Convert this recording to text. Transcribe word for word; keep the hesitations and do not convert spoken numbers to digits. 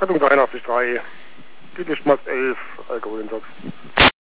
Rettung dreiundachtzig Komma drei, die Lichtmast elf, Alkoholinsatz.